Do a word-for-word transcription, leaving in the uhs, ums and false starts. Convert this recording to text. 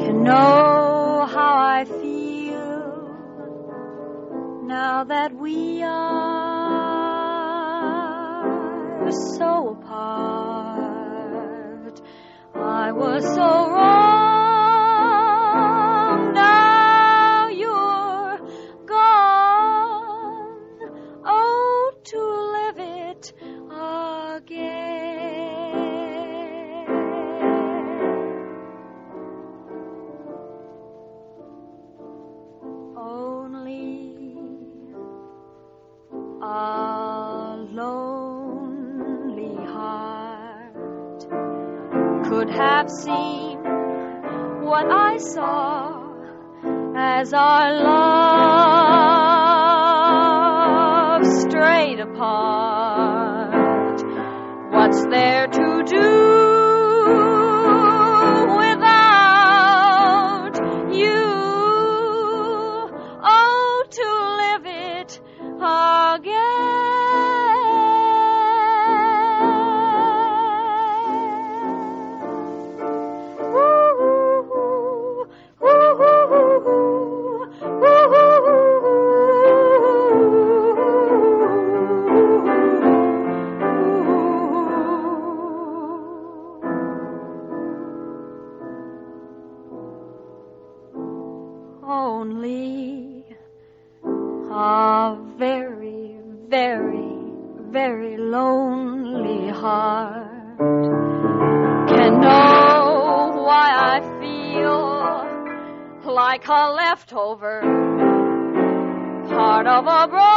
can know how I feel now that we are so apart. I was so wrong. Now you're gone. Oh, to live it again. Only a lonely heart could have seen what I saw as our love strayed apart. What's there to do without you? Oh, to live it again. Only a very, very, very lonely heart can know why I feel like a leftover part of a broken